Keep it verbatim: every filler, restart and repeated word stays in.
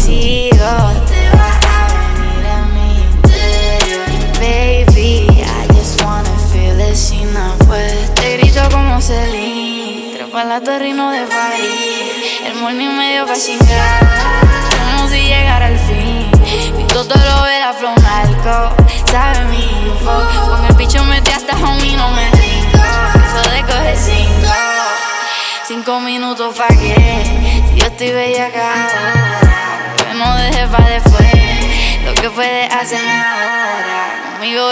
sigo, te vas a venir en mi interior. Baby, I just wanna feel it, si no puedes. Te grito como Celine, trepa la torre y no de París. El morning medio pa' chingar, como si llegara al fin. Mi todo lo ve la flow narco, sabe mi info. Con el bicho metí hasta homie, no me trinco. Eso de coger cinco, cinco minutos pa' qué. Si yo estoy bella acá ahora, que no dejes pa' después lo que puedes hacerme ahora conmigo.